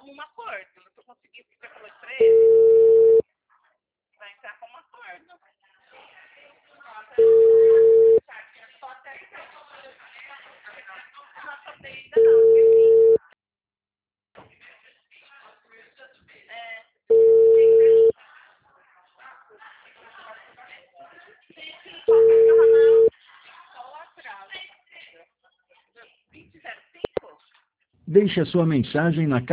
como um acordo. Eu tô conseguindo ficar com ele pra ele. Vai entrar como um acordo. Só até não falei ainda não, esqueci. Deixe a sua mensagem na